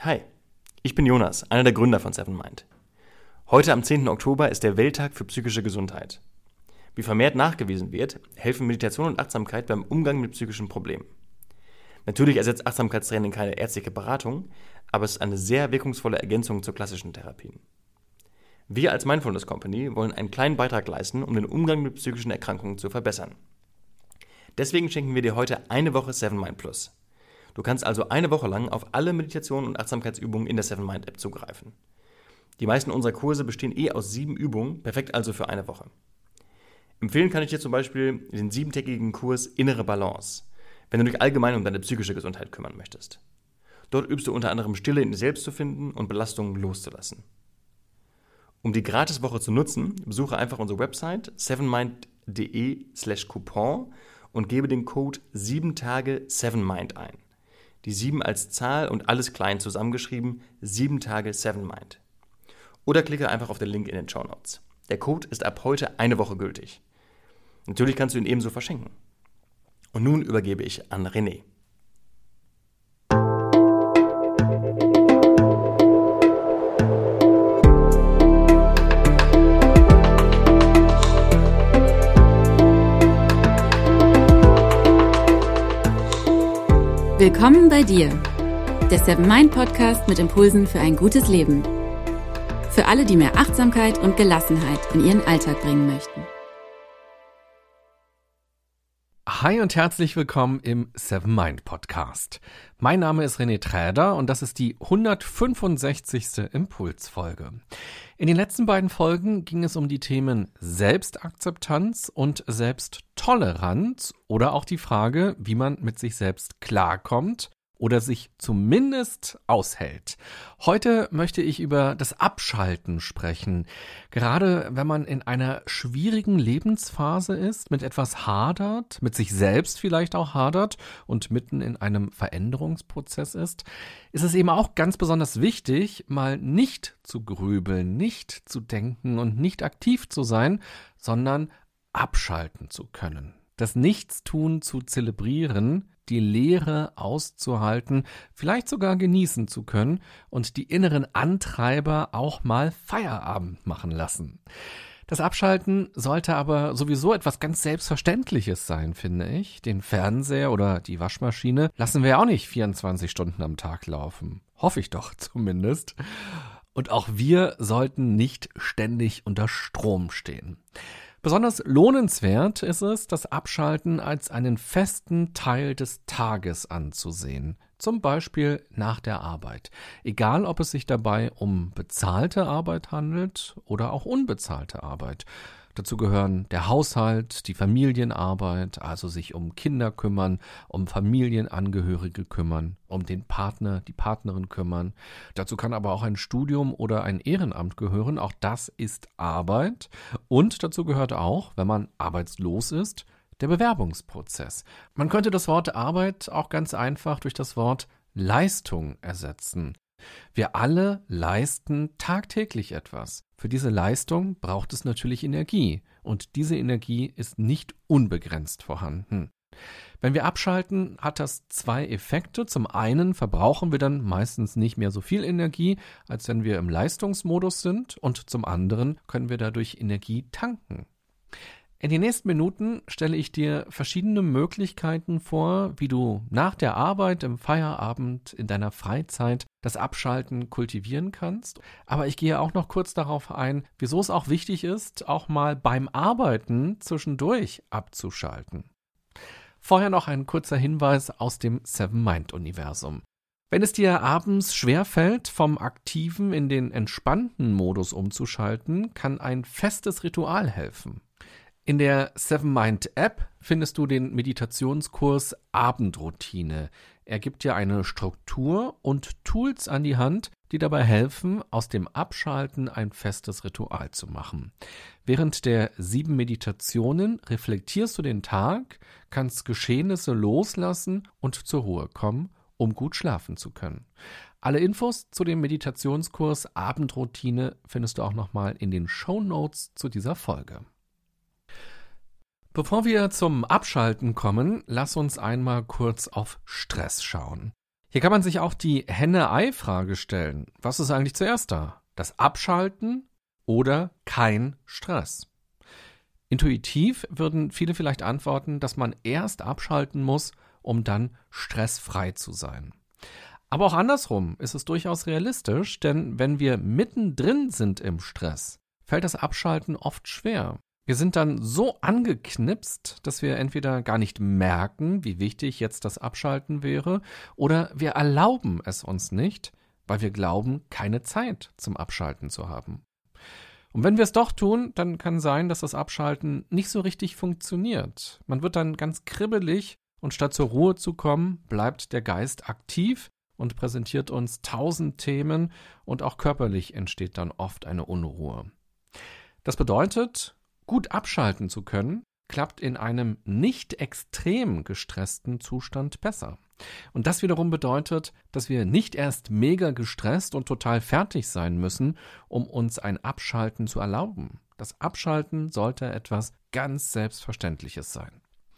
Hi, ich bin Jonas, einer der Gründer von Sevenmind. Heute am 10. Oktober ist der Welttag für psychische Gesundheit. Wie vermehrt nachgewiesen wird, helfen Meditation und Achtsamkeit beim Umgang mit psychischen Problemen. Natürlich ersetzt Achtsamkeitstraining keine ärztliche Beratung, aber es ist eine sehr wirkungsvolle Ergänzung zu klassischen Therapien. Wir als Mindfulness Company wollen einen kleinen Beitrag leisten, um den Umgang mit psychischen Erkrankungen zu verbessern. Deswegen schenken wir dir heute eine Woche Sevenmind Plus. Du kannst also eine Woche lang auf alle Meditationen und Achtsamkeitsübungen in der Sevenmind App zugreifen. Die meisten unserer Kurse bestehen aus 7 Übungen, perfekt also für eine Woche. Empfehlen kann ich dir zum Beispiel den 7-tägigen Kurs Innere Balance, wenn du dich allgemein um deine psychische Gesundheit kümmern möchtest. Dort übst du unter anderem Stille in dir selbst zu finden und Belastungen loszulassen. Um die Gratiswoche zu nutzen, besuche einfach unsere Website sevenmind.de/Coupon und gebe den Code 7tage7mind ein. Die 7 als Zahl und alles klein zusammengeschrieben, 7 Tage 7mind. Oder klicke einfach auf den Link in den Shownotes. Der Code ist ab heute eine Woche gültig. Natürlich kannst du ihn ebenso verschenken. Und nun übergebe ich an René. Willkommen bei dir, der Sevenmind Podcast mit Impulsen für ein gutes Leben. Für alle, die mehr Achtsamkeit und Gelassenheit in ihren Alltag bringen möchten. Hi und herzlich willkommen im Sevenmind Podcast. Mein Name ist René Träder und das ist die 165. Impulsfolge. In den letzten beiden Folgen ging es um die Themen Selbstakzeptanz und Selbsttoleranz oder auch die Frage, wie man mit sich selbst klarkommt oder sich zumindest aushält. Heute möchte ich über das Abschalten sprechen. Gerade wenn man in einer schwierigen Lebensphase ist, mit etwas hadert, mit sich selbst vielleicht auch hadert und mitten in einem Veränderungsprozess ist es eben auch ganz besonders wichtig, mal nicht zu grübeln, nicht zu denken und nicht aktiv zu sein, sondern abschalten zu können. Das Nichtstun zu zelebrieren, die Leere auszuhalten, vielleicht sogar genießen zu können und die inneren Antreiber auch mal Feierabend machen lassen. Das Abschalten sollte aber sowieso etwas ganz Selbstverständliches sein, finde ich. Den Fernseher oder die Waschmaschine lassen wir auch nicht 24 Stunden am Tag laufen. Hoffe ich doch zumindest. Und auch wir sollten nicht ständig unter Strom stehen. Besonders lohnenswert ist es, das Abschalten als einen festen Teil des Tages anzusehen. Zum Beispiel nach der Arbeit. Egal, ob es sich dabei um bezahlte Arbeit handelt oder auch unbezahlte Arbeit. Dazu gehören der Haushalt, die Familienarbeit, also sich um Kinder kümmern, um Familienangehörige kümmern, um den Partner, die Partnerin kümmern. Dazu kann aber auch ein Studium oder ein Ehrenamt gehören. Auch das ist Arbeit. Und dazu gehört auch, wenn man arbeitslos ist, der Bewerbungsprozess. Man könnte das Wort Arbeit auch ganz einfach durch das Wort Leistung ersetzen. Wir alle leisten tagtäglich etwas. Für diese Leistung braucht es natürlich Energie und diese Energie ist nicht unbegrenzt vorhanden. Wenn wir abschalten, hat das 2 Effekte. Zum einen verbrauchen wir dann meistens nicht mehr so viel Energie, als wenn wir im Leistungsmodus sind und zum anderen können wir dadurch Energie tanken. In den nächsten Minuten stelle ich dir verschiedene Möglichkeiten vor, wie du nach der Arbeit, im Feierabend, in deiner Freizeit das Abschalten kultivieren kannst. Aber ich gehe auch noch kurz darauf ein, wieso es auch wichtig ist, auch mal beim Arbeiten zwischendurch abzuschalten. Vorher noch ein kurzer Hinweis aus dem Sevenmind-Universum. Wenn es dir abends schwerfällt, vom aktiven in den entspannten Modus umzuschalten, kann ein festes Ritual helfen. In der Sevenmind-App findest du den Meditationskurs Abendroutine. Er gibt dir eine Struktur und Tools an die Hand, die dabei helfen, aus dem Abschalten ein festes Ritual zu machen. Während der 7 Meditationen reflektierst du den Tag, kannst Geschehnisse loslassen und zur Ruhe kommen, um gut schlafen zu können. Alle Infos zu dem Meditationskurs Abendroutine findest du auch nochmal in den Shownotes zu dieser Folge. Bevor wir zum Abschalten kommen, lass uns einmal kurz auf Stress schauen. Hier kann man sich auch die Henne-Ei-Frage stellen. Was ist eigentlich zuerst da? Das Abschalten oder kein Stress? Intuitiv würden viele vielleicht antworten, dass man erst abschalten muss, um dann stressfrei zu sein. Aber auch andersrum ist es durchaus realistisch, denn wenn wir mittendrin sind im Stress, fällt das Abschalten oft schwer. Wir sind dann so angeknipst, dass wir entweder gar nicht merken, wie wichtig jetzt das Abschalten wäre, oder wir erlauben es uns nicht, weil wir glauben, keine Zeit zum Abschalten zu haben. Und wenn wir es doch tun, dann kann sein, dass das Abschalten nicht so richtig funktioniert. Man wird dann ganz kribbelig und statt zur Ruhe zu kommen, bleibt der Geist aktiv und präsentiert uns 1000 Themen und auch körperlich entsteht dann oft eine Unruhe. Das bedeutet, gut abschalten zu können, klappt in einem nicht extrem gestressten Zustand besser. Und das wiederum bedeutet, dass wir nicht erst mega gestresst und total fertig sein müssen, um uns ein Abschalten zu erlauben. Das Abschalten sollte etwas ganz Selbstverständliches sein.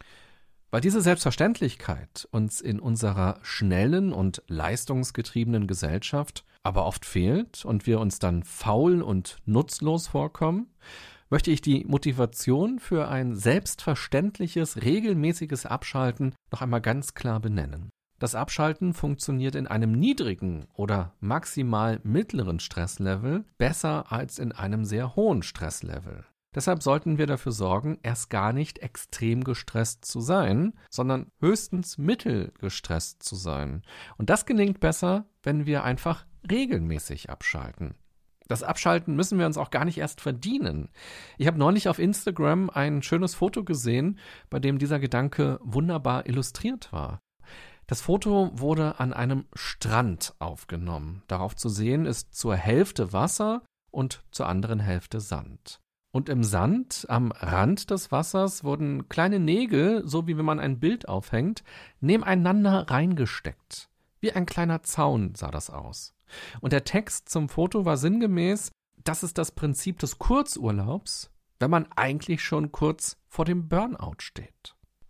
Weil diese Selbstverständlichkeit uns in unserer schnellen und leistungsgetriebenen Gesellschaft aber oft fehlt und wir uns dann faul und nutzlos vorkommen, möchte ich die Motivation für ein selbstverständliches, regelmäßiges Abschalten noch einmal ganz klar benennen. Das Abschalten funktioniert in einem niedrigen oder maximal mittleren Stresslevel besser als in einem sehr hohen Stresslevel. Deshalb sollten wir dafür sorgen, erst gar nicht extrem gestresst zu sein, sondern höchstens mittelgestresst zu sein. Und das gelingt besser, wenn wir einfach regelmäßig abschalten. Das Abschalten müssen wir uns auch gar nicht erst verdienen. Ich habe neulich auf Instagram ein schönes Foto gesehen, bei dem dieser Gedanke wunderbar illustriert war. Das Foto wurde an einem Strand aufgenommen. Darauf zu sehen ist zur Hälfte Wasser und zur anderen Hälfte Sand. Und im Sand, am Rand des Wassers, wurden kleine Nägel, so wie wenn man ein Bild aufhängt, nebeneinander reingesteckt. Wie ein kleiner Zaun sah das aus. Und der Text zum Foto war sinngemäß, das ist das Prinzip des Kurzurlaubs, wenn man eigentlich schon kurz vor dem Burnout steht.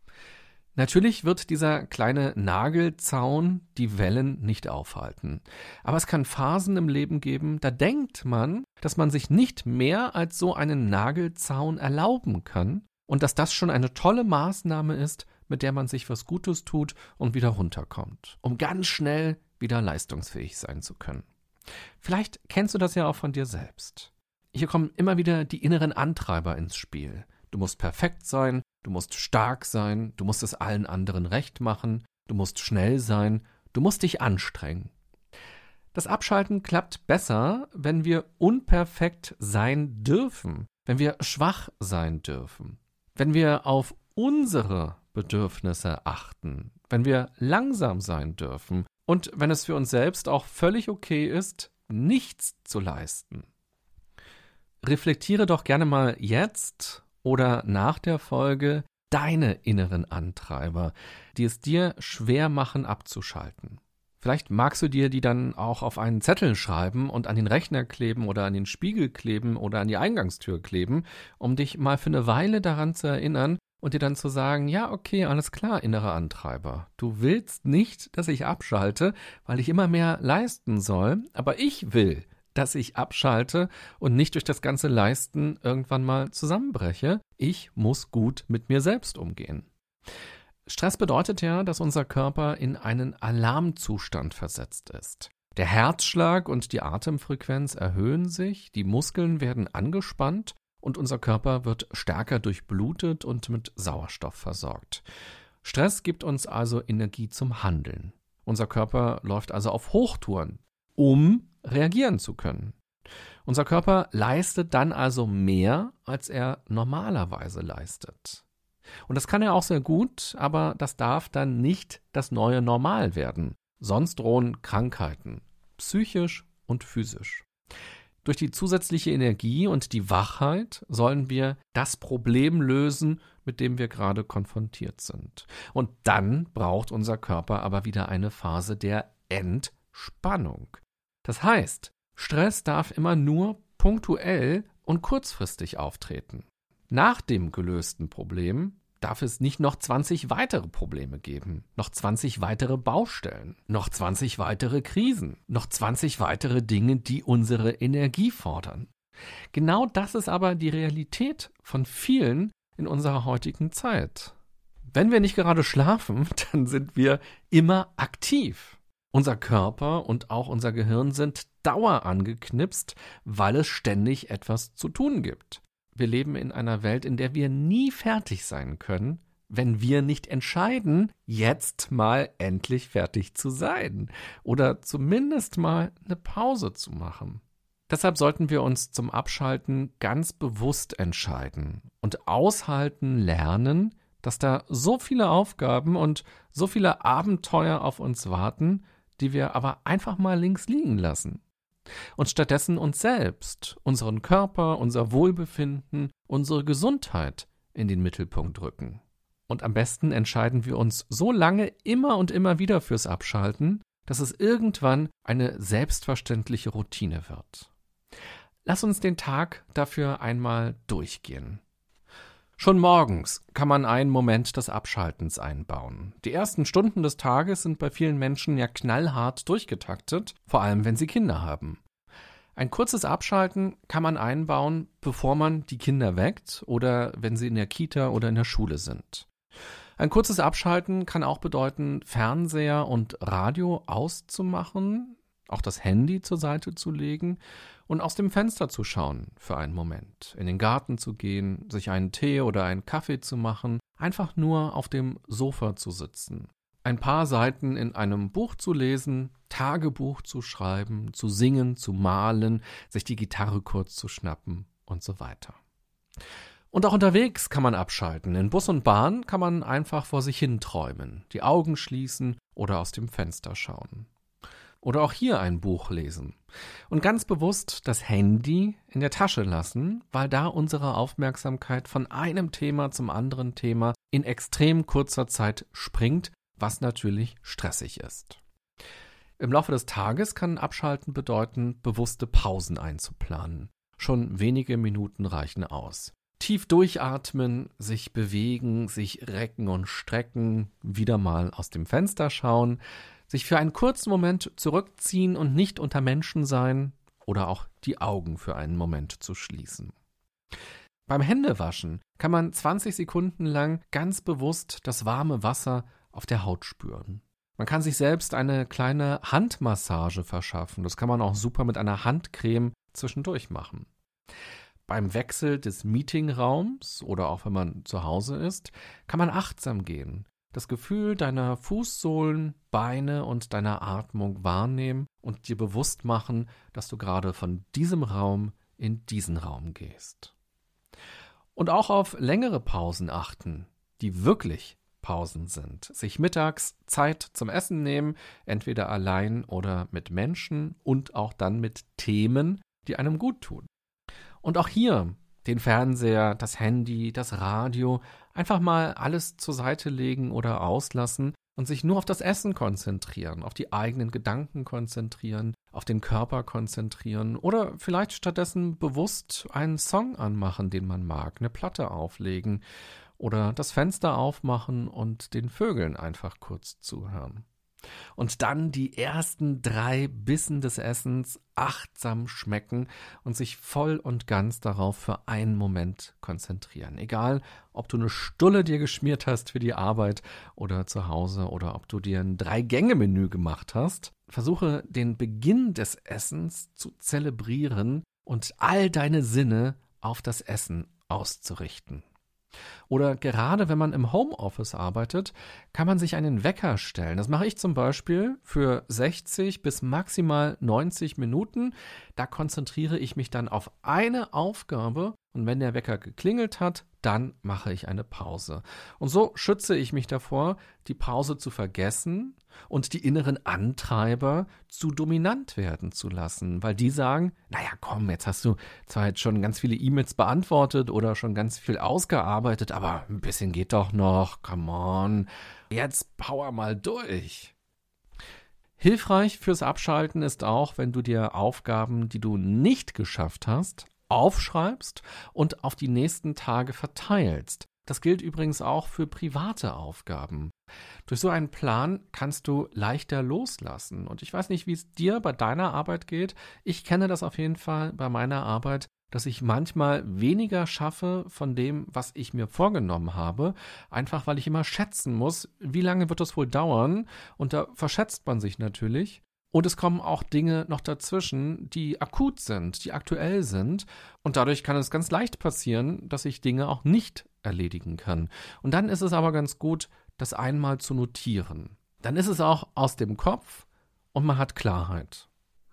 Natürlich wird dieser kleine Nagelzaun die Wellen nicht aufhalten. Aber es kann Phasen im Leben geben, da denkt man, dass man sich nicht mehr als so einen Nagelzaun erlauben kann und dass das schon eine tolle Maßnahme ist, mit der man sich was Gutes tut und wieder runterkommt, um ganz schnell wieder leistungsfähig sein zu können. Vielleicht kennst du das ja auch von dir selbst. Hier kommen immer wieder die inneren Antreiber ins Spiel. Du musst perfekt sein, du musst stark sein, du musst es allen anderen recht machen, du musst schnell sein, du musst dich anstrengen. Das Abschalten klappt besser, wenn wir unperfekt sein dürfen, wenn wir schwach sein dürfen, wenn wir auf unsere Bedürfnisse achten, wenn wir langsam sein dürfen und wenn es für uns selbst auch völlig okay ist, nichts zu leisten. Reflektiere doch gerne mal jetzt oder nach der Folge deine inneren Antreiber, die es dir schwer machen abzuschalten. Vielleicht magst du dir die dann auch auf einen Zettel schreiben und an den Rechner kleben oder an den Spiegel kleben oder an die Eingangstür kleben, um dich mal für eine Weile daran zu erinnern und dir dann zu sagen, ja, okay, alles klar, innerer Antreiber. Du willst nicht, dass ich abschalte, weil ich immer mehr leisten soll, aber ich will, dass ich abschalte und nicht durch das ganze Leisten irgendwann mal zusammenbreche. Ich muss gut mit mir selbst umgehen. Stress bedeutet ja, dass unser Körper in einen Alarmzustand versetzt ist. Der Herzschlag und die Atemfrequenz erhöhen sich, die Muskeln werden angespannt und unser Körper wird stärker durchblutet und mit Sauerstoff versorgt. Stress gibt uns also Energie zum Handeln. Unser Körper läuft also auf Hochtouren, um reagieren zu können. Unser Körper leistet dann also mehr, als er normalerweise leistet. Und das kann er auch sehr gut, aber das darf dann nicht das neue Normal werden. Sonst drohen Krankheiten, psychisch und physisch. Durch die zusätzliche Energie und die Wachheit sollen wir das Problem lösen, mit dem wir gerade konfrontiert sind. Und dann braucht unser Körper aber wieder eine Phase der Entspannung. Das heißt, Stress darf immer nur punktuell und kurzfristig auftreten. Nach dem gelösten Problem, darf es nicht noch 20 weitere Probleme geben, noch 20 weitere Baustellen, noch 20 weitere Krisen, noch 20 weitere Dinge, die unsere Energie fordern. Genau das ist aber die Realität von vielen in unserer heutigen Zeit. Wenn wir nicht gerade schlafen, dann sind wir immer aktiv. Unser Körper und auch unser Gehirn sind dauerangeknipst, weil es ständig etwas zu tun gibt. Wir leben in einer Welt, in der wir nie fertig sein können, wenn wir nicht entscheiden, jetzt mal endlich fertig zu sein oder zumindest mal eine Pause zu machen. Deshalb sollten wir uns zum Abschalten ganz bewusst entscheiden und aushalten lernen, dass da so viele Aufgaben und so viele Abenteuer auf uns warten, die wir aber einfach mal links liegen lassen. Und stattdessen uns selbst, unseren Körper, unser Wohlbefinden, unsere Gesundheit in den Mittelpunkt rücken. Und am besten entscheiden wir uns so lange immer und immer wieder fürs Abschalten, dass es irgendwann eine selbstverständliche Routine wird. Lass uns den Tag dafür einmal durchgehen. Schon morgens kann man einen Moment des Abschaltens einbauen. Die ersten Stunden des Tages sind bei vielen Menschen ja knallhart durchgetaktet, vor allem wenn sie Kinder haben. Ein kurzes Abschalten kann man einbauen, bevor man die Kinder weckt oder wenn sie in der Kita oder in der Schule sind. Ein kurzes Abschalten kann auch bedeuten, Fernseher und Radio auszumachen, auch das Handy zur Seite zu legen und aus dem Fenster zu schauen für einen Moment, in den Garten zu gehen, sich einen Tee oder einen Kaffee zu machen, einfach nur auf dem Sofa zu sitzen, ein paar Seiten in einem Buch zu lesen, Tagebuch zu schreiben, zu singen, zu malen, sich die Gitarre kurz zu schnappen und so weiter. Und auch unterwegs kann man abschalten. In Bus und Bahn kann man einfach vor sich hin träumen, die Augen schließen oder aus dem Fenster schauen. Oder auch hier ein Buch lesen. Und ganz bewusst das Handy in der Tasche lassen, weil da unsere Aufmerksamkeit von einem Thema zum anderen Thema in extrem kurzer Zeit springt, was natürlich stressig ist. Im Laufe des Tages kann Abschalten bedeuten, bewusste Pausen einzuplanen. Schon wenige Minuten reichen aus. Tief durchatmen, sich bewegen, sich recken und strecken, wieder mal aus dem Fenster schauen, sich für einen kurzen Moment zurückziehen und nicht unter Menschen sein oder auch die Augen für einen Moment zu schließen. Beim Händewaschen kann man 20 Sekunden lang ganz bewusst das warme Wasser auf der Haut spüren. Man kann sich selbst eine kleine Handmassage verschaffen. Das kann man auch super mit einer Handcreme zwischendurch machen. Beim Wechsel des Meetingraums oder auch wenn man zu Hause ist, kann man achtsam gehen. Das Gefühl deiner Fußsohlen, Beine und deiner Atmung wahrnehmen und dir bewusst machen, dass du gerade von diesem Raum in diesen Raum gehst. Und auch auf längere Pausen achten, die wirklich Pausen sind. Sich mittags Zeit zum Essen nehmen, entweder allein oder mit Menschen und auch dann mit Themen, die einem gut tun. Und auch hier den Fernseher, das Handy, das Radio, einfach mal alles zur Seite legen oder auslassen und sich nur auf das Essen konzentrieren, auf die eigenen Gedanken konzentrieren, auf den Körper konzentrieren oder vielleicht stattdessen bewusst einen Song anmachen, den man mag, eine Platte auflegen oder das Fenster aufmachen und den Vögeln einfach kurz zuhören. Und dann die ersten 3 Bissen des Essens achtsam schmecken und sich voll und ganz darauf für einen Moment konzentrieren. Egal, ob du eine Stulle dir geschmiert hast für die Arbeit oder zu Hause oder ob du dir ein 3-Gänge-Menü gemacht hast, versuche den Beginn des Essens zu zelebrieren und all deine Sinne auf das Essen auszurichten. Oder gerade wenn man im Homeoffice arbeitet, kann man sich einen Wecker stellen. Das mache ich zum Beispiel für 60 bis maximal 90 Minuten. Da konzentriere ich mich dann auf eine Aufgabe und wenn der Wecker geklingelt hat, dann mache ich eine Pause. Und so schütze ich mich davor, die Pause zu vergessen und die inneren Antreiber zu dominant werden zu lassen, weil die sagen, naja komm, jetzt hast du zwar jetzt schon ganz viele E-Mails beantwortet oder schon ganz viel ausgearbeitet, aber ein bisschen geht doch noch, come on, jetzt power mal durch. Hilfreich fürs Abschalten ist auch, wenn du dir Aufgaben, die du nicht geschafft hast, aufschreibst und auf die nächsten Tage verteilst. Das gilt übrigens auch für private Aufgaben. Durch so einen Plan kannst du leichter loslassen. Und ich weiß nicht, wie es dir bei deiner Arbeit geht. Ich kenne das auf jeden Fall bei meiner Arbeit, dass ich manchmal weniger schaffe von dem, was ich mir vorgenommen habe, einfach weil ich immer schätzen muss, wie lange wird es wohl dauern. Und da verschätzt man sich natürlich. Und es kommen auch Dinge noch dazwischen, die akut sind, die aktuell sind. Und dadurch kann es ganz leicht passieren, dass ich Dinge auch nicht erledigen kann. Und dann ist es aber ganz gut, das einmal zu notieren. Dann ist es auch aus dem Kopf und man hat Klarheit.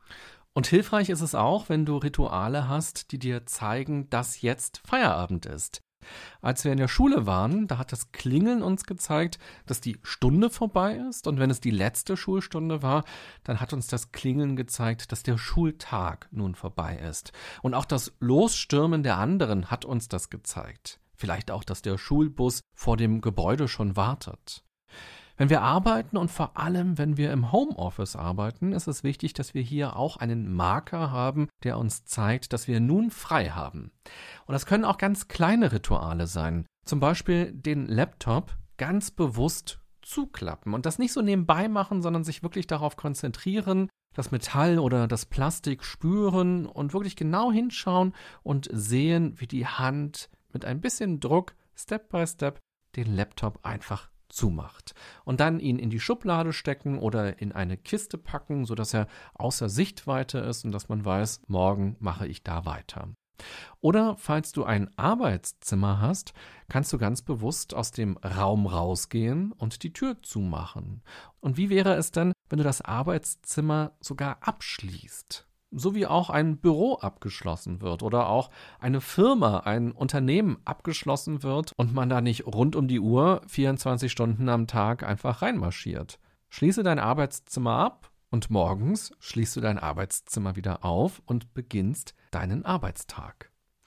Und hilfreich ist es auch, wenn du Rituale hast, die dir zeigen, dass jetzt Feierabend ist. Als wir in der Schule waren, da hat das Klingeln uns gezeigt, dass die Stunde vorbei ist. Und wenn es die letzte Schulstunde war, dann hat uns das Klingeln gezeigt, dass der Schultag nun vorbei ist. Und auch das Losstürmen der anderen hat uns das gezeigt. Vielleicht auch, dass der Schulbus vor dem Gebäude schon wartet. Wenn wir arbeiten und vor allem, wenn wir im Homeoffice arbeiten, ist es wichtig, dass wir hier auch einen Marker haben, der uns zeigt, dass wir nun frei haben. Und das können auch ganz kleine Rituale sein. Zum Beispiel den Laptop ganz bewusst zuklappen und das nicht so nebenbei machen, sondern sich wirklich darauf konzentrieren, das Metall oder das Plastik spüren und wirklich genau hinschauen und sehen, wie die Hand mit ein bisschen Druck, Step by Step, den Laptop einfach zumacht. Und dann ihn in die Schublade stecken oder in eine Kiste packen, sodass er außer Sichtweite ist und dass man weiß, morgen mache ich da weiter. Oder falls du ein Arbeitszimmer hast, kannst du ganz bewusst aus dem Raum rausgehen und die Tür zumachen. Und wie wäre es denn, wenn du das Arbeitszimmer sogar abschließt? So wie auch ein Büro abgeschlossen wird oder auch eine Firma, ein Unternehmen abgeschlossen wird und man da nicht rund um die Uhr 24 Stunden am Tag einfach reinmarschiert. Schließe dein Arbeitszimmer ab und morgens schließt du dein Arbeitszimmer wieder auf und beginnst deinen Arbeitstag.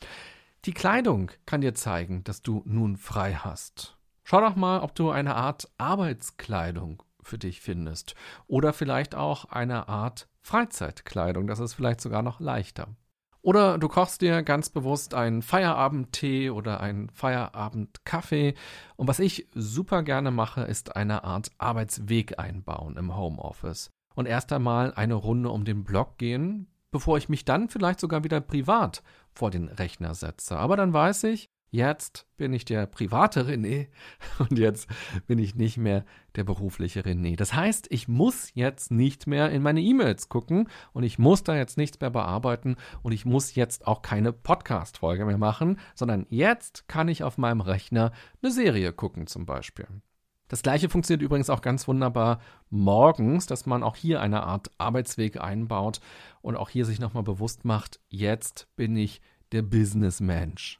Die Kleidung kann dir zeigen, dass du nun frei hast. Schau doch mal, ob du eine Art Arbeitskleidung für dich findest oder vielleicht auch eine Art Freizeitkleidung, das ist vielleicht sogar noch leichter. Oder du kochst dir ganz bewusst einen Feierabendtee oder einen Feierabendkaffee. Und was ich super gerne mache, ist eine Art Arbeitsweg einbauen im Homeoffice. Und erst einmal eine Runde um den Block gehen, bevor ich mich dann vielleicht sogar wieder privat vor den Rechner setze. Aber dann weiß ich, jetzt bin ich der private René und jetzt bin ich nicht mehr der berufliche René. Das heißt, ich muss jetzt nicht mehr in meine E-Mails gucken und ich muss da jetzt nichts mehr bearbeiten und ich muss jetzt auch keine Podcast-Folge mehr machen, sondern jetzt kann ich auf meinem Rechner eine Serie gucken zum Beispiel. Das Gleiche funktioniert übrigens auch ganz wunderbar morgens, dass man auch hier eine Art Arbeitsweg einbaut und auch hier sich nochmal bewusst macht, jetzt bin ich der Businessmensch.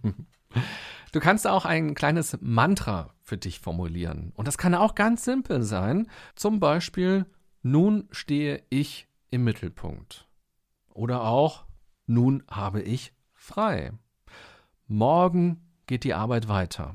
Du kannst auch ein kleines Mantra für dich formulieren. Und das kann auch ganz simpel sein. Zum Beispiel, nun stehe ich im Mittelpunkt. Oder auch, nun habe ich frei. Morgen geht die Arbeit weiter.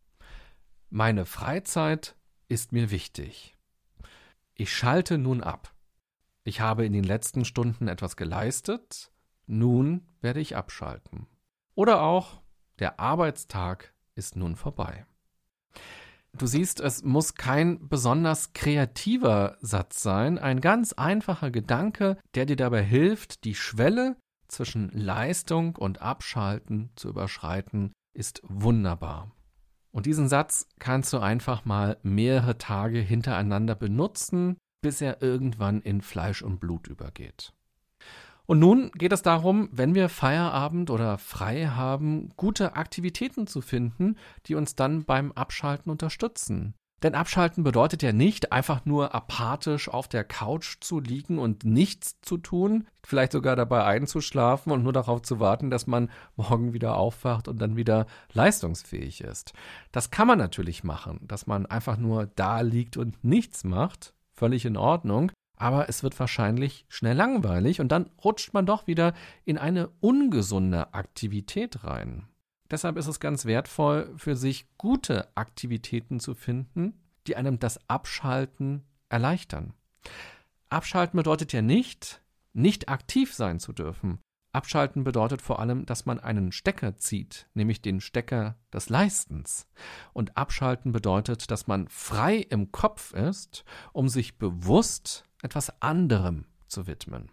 Meine Freizeit ist mir wichtig. Ich schalte nun ab. Ich habe in den letzten Stunden etwas geleistet. Nun werde ich abschalten. Oder auch, der Arbeitstag ist nun vorbei. Du siehst, es muss kein besonders kreativer Satz sein, ein ganz einfacher Gedanke, der dir dabei hilft, die Schwelle zwischen Leistung und Abschalten zu überschreiten, ist wunderbar. Und diesen Satz kannst du einfach mal mehrere Tage hintereinander benutzen, bis er irgendwann in Fleisch und Blut übergeht. Und nun geht es darum, wenn wir Feierabend oder frei haben, gute Aktivitäten zu finden, die uns dann beim Abschalten unterstützen. Denn Abschalten bedeutet ja nicht, einfach nur apathisch auf der Couch zu liegen und nichts zu tun, vielleicht sogar dabei einzuschlafen und nur darauf zu warten, dass man morgen wieder aufwacht und dann wieder leistungsfähig ist. Das kann man natürlich machen, dass man einfach nur da liegt und nichts macht, völlig in Ordnung. Aber es wird wahrscheinlich schnell langweilig und dann rutscht man doch wieder in eine ungesunde Aktivität rein. Deshalb ist es ganz wertvoll, für sich gute Aktivitäten zu finden, die einem das Abschalten erleichtern. Abschalten bedeutet ja nicht aktiv sein zu dürfen. Abschalten bedeutet vor allem, dass man einen Stecker zieht, nämlich den Stecker des Leistens. Und Abschalten bedeutet, dass man frei im Kopf ist, um sich bewusst etwas anderem zu widmen.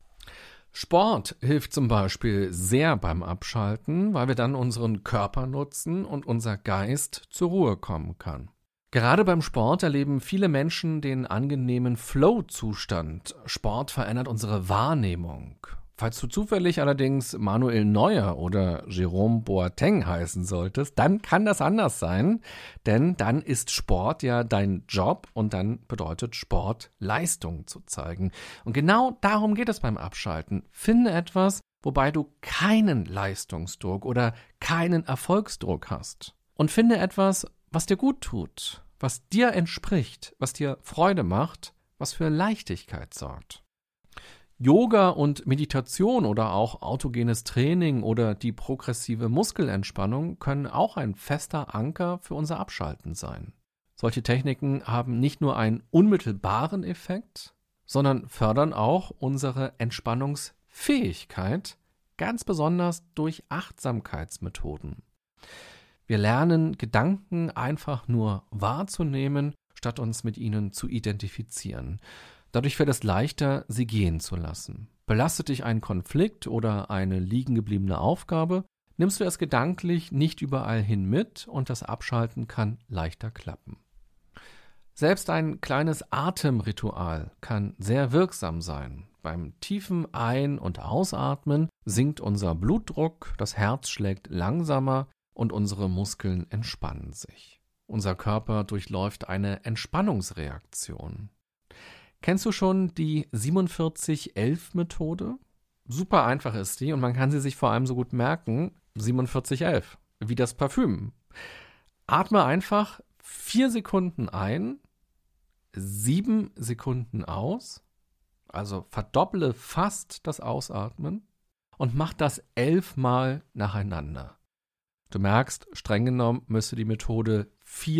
Sport hilft zum Beispiel sehr beim Abschalten, weil wir dann unseren Körper nutzen und unser Geist zur Ruhe kommen kann. Gerade beim Sport erleben viele Menschen den angenehmen Flow-Zustand. Sport verändert unsere Wahrnehmung. Falls du zufällig allerdings Manuel Neuer oder Jerome Boateng heißen solltest, dann kann das anders sein, denn dann ist Sport ja dein Job und dann bedeutet Sport, Leistung zu zeigen. Und genau darum geht es beim Abschalten. Finde etwas, wobei du keinen Leistungsdruck oder keinen Erfolgsdruck hast. Und finde etwas, was dir gut tut, was dir entspricht, was dir Freude macht, was für Leichtigkeit sorgt. Yoga und Meditation oder auch autogenes Training oder die progressive Muskelentspannung können auch ein fester Anker für unser Abschalten sein. Solche Techniken haben nicht nur einen unmittelbaren Effekt, sondern fördern auch unsere Entspannungsfähigkeit, ganz besonders durch Achtsamkeitsmethoden. Wir lernen, Gedanken einfach nur wahrzunehmen, statt uns mit ihnen zu identifizieren. Dadurch fällt es leichter, sie gehen zu lassen. Belastet dich ein Konflikt oder eine liegen gebliebene Aufgabe, nimmst du es gedanklich nicht überall hin mit und das Abschalten kann leichter klappen. Selbst ein kleines Atemritual kann sehr wirksam sein. Beim tiefen Ein- und Ausatmen sinkt unser Blutdruck, das Herz schlägt langsamer und unsere Muskeln entspannen sich. Unser Körper durchläuft eine Entspannungsreaktion. Kennst du schon die 47-11-Methode? Super einfach ist die und man kann sie sich vor allem so gut merken, 47-11, wie das Parfüm. Atme einfach 4 Sekunden ein, 7 Sekunden aus, also verdopple fast das Ausatmen und mach das 11 Mal nacheinander. Du merkst, streng genommen müsste die Methode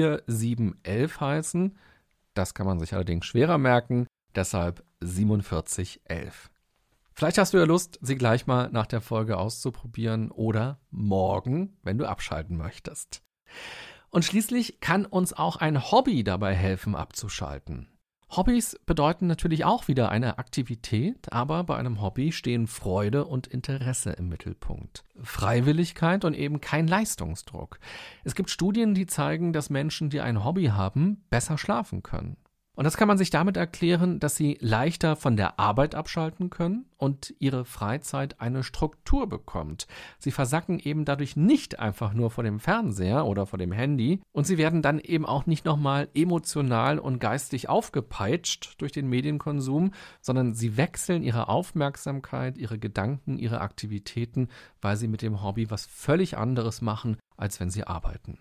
4-7-11 heißen. Das kann man sich allerdings schwerer merken, deshalb 47-11. Vielleicht hast du ja Lust, sie gleich mal nach der Folge auszuprobieren oder morgen, wenn du abschalten möchtest. Und schließlich kann uns auch ein Hobby dabei helfen, abzuschalten. Hobbys bedeuten natürlich auch wieder eine Aktivität, aber bei einem Hobby stehen Freude und Interesse im Mittelpunkt. Freiwilligkeit und eben kein Leistungsdruck. Es gibt Studien, die zeigen, dass Menschen, die ein Hobby haben, besser schlafen können. Und das kann man sich damit erklären, dass sie leichter von der Arbeit abschalten können und ihre Freizeit eine Struktur bekommt. Sie versacken eben dadurch nicht einfach nur vor dem Fernseher oder vor dem Handy und sie werden dann eben auch nicht nochmal emotional und geistig aufgepeitscht durch den Medienkonsum, sondern sie wechseln ihre Aufmerksamkeit, ihre Gedanken, ihre Aktivitäten, weil sie mit dem Hobby was völlig anderes machen, als wenn sie arbeiten.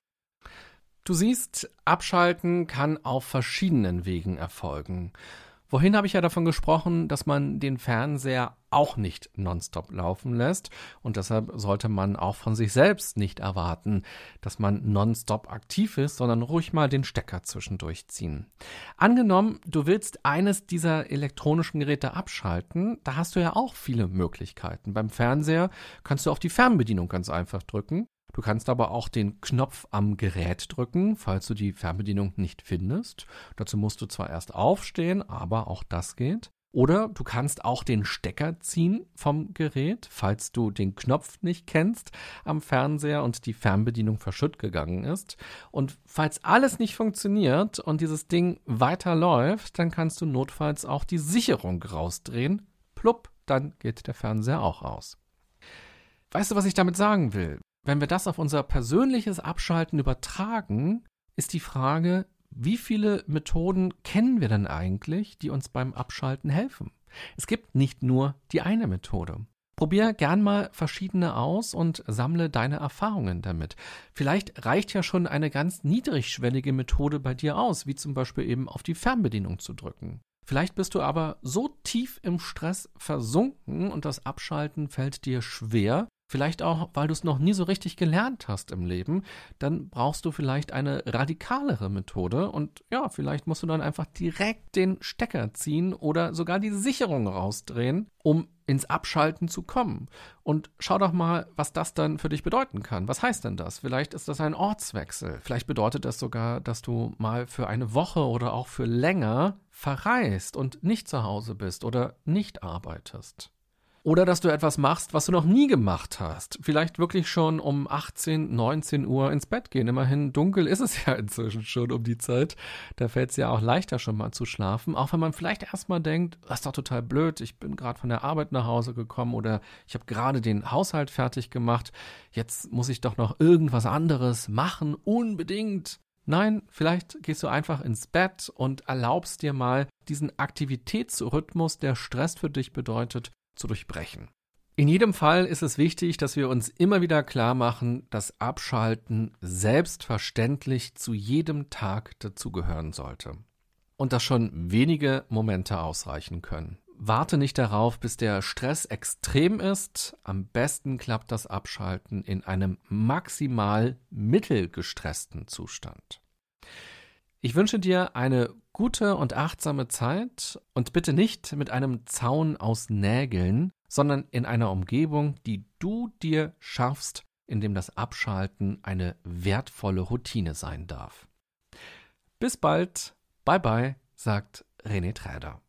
Du siehst, Abschalten kann auf verschiedenen Wegen erfolgen. Vorhin habe ich ja davon gesprochen, dass man den Fernseher auch nicht nonstop laufen lässt und deshalb sollte man auch von sich selbst nicht erwarten, dass man nonstop aktiv ist, sondern ruhig mal den Stecker zwischendurch ziehen. Angenommen, du willst eines dieser elektronischen Geräte abschalten, da hast du ja auch viele Möglichkeiten. Beim Fernseher kannst du auf die Fernbedienung ganz einfach drücken. Du kannst aber auch den Knopf am Gerät drücken, falls du die Fernbedienung nicht findest. Dazu musst du zwar erst aufstehen, aber auch das geht. Oder du kannst auch den Stecker ziehen vom Gerät, falls du den Knopf nicht kennst am Fernseher und die Fernbedienung verschütt gegangen ist. Und falls alles nicht funktioniert und dieses Ding weiterläuft, dann kannst du notfalls auch die Sicherung rausdrehen. Plupp, dann geht der Fernseher auch aus. Weißt du, was ich damit sagen will? Wenn wir das auf unser persönliches Abschalten übertragen, ist die Frage, wie viele Methoden kennen wir denn eigentlich, die uns beim Abschalten helfen? Es gibt nicht nur die eine Methode. Probier gern mal verschiedene aus und sammle deine Erfahrungen damit. Vielleicht reicht ja schon eine ganz niedrigschwellige Methode bei dir aus, wie zum Beispiel eben auf die Fernbedienung zu drücken. Vielleicht bist du aber so tief im Stress versunken und das Abschalten fällt dir schwer, Vielleicht auch, weil du es noch nie so richtig gelernt hast im Leben, dann brauchst du vielleicht eine radikalere Methode und ja, vielleicht musst du dann einfach direkt den Stecker ziehen oder sogar die Sicherung rausdrehen, um ins Abschalten zu kommen. Und schau doch mal, was das dann für dich bedeuten kann. Was heißt denn das? Vielleicht ist das ein Ortswechsel. Vielleicht bedeutet das sogar, dass du mal für eine Woche oder auch für länger verreist und nicht zu Hause bist oder nicht arbeitest. Oder dass du etwas machst, was du noch nie gemacht hast. Vielleicht wirklich schon um 18, 19 Uhr ins Bett gehen. Immerhin dunkel ist es ja inzwischen schon um die Zeit. Da fällt es ja auch leichter schon mal zu schlafen. Auch wenn man vielleicht erstmal denkt, das ist doch total blöd, ich bin gerade von der Arbeit nach Hause gekommen oder ich habe gerade den Haushalt fertig gemacht. Jetzt muss ich doch noch irgendwas anderes machen, unbedingt. Nein, vielleicht gehst du einfach ins Bett und erlaubst dir mal diesen Aktivitätsrhythmus, der Stress für dich bedeutet, zu durchbrechen. In jedem Fall ist es wichtig, dass wir uns immer wieder klar machen, dass Abschalten selbstverständlich zu jedem Tag dazugehören sollte. Und dass schon wenige Momente ausreichen können. Warte nicht darauf, bis der Stress extrem ist. Am besten klappt das Abschalten in einem maximal mittelgestressten Zustand. Ich wünsche dir eine gute und achtsame Zeit und bitte nicht mit einem Zaun aus Nägeln, sondern in einer Umgebung, die du dir schaffst, in dem das Abschalten eine wertvolle Routine sein darf. Bis bald, bye bye, sagt René Träder.